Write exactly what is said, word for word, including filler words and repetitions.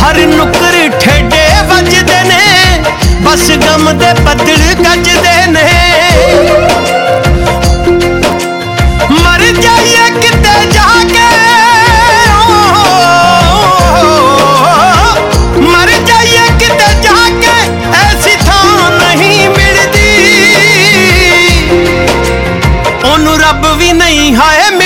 हर नुक्कर ठेडे वजदे ने, बस गम दे बदल गजदे ने। मर जाइए किते जाके, मर जाइए किते जाके, ऐसी थां नहीं मिलदी। ओनू रब भी नहीं हाय